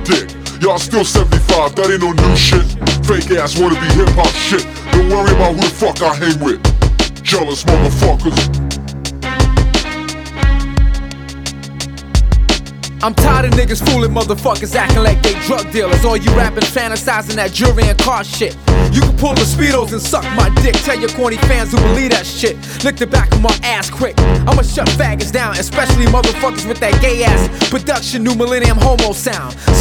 dick. Y'all still 75, that ain't no new shit. Fake ass wanna be hip hop shit. Don't worry about who the fuck I hang with. Jealous motherfuckers. I'm tired of niggas fooling motherfuckers acting like they drug dealers. All you rapping fantasizing that jury and car shit. You can pull the speedos and suck my dick. Tell your corny fans who believe that shit. Lick the back of my ass quick. I'ma shut faggots down, especially motherfuckers with that gay ass production, new millennium homo sound.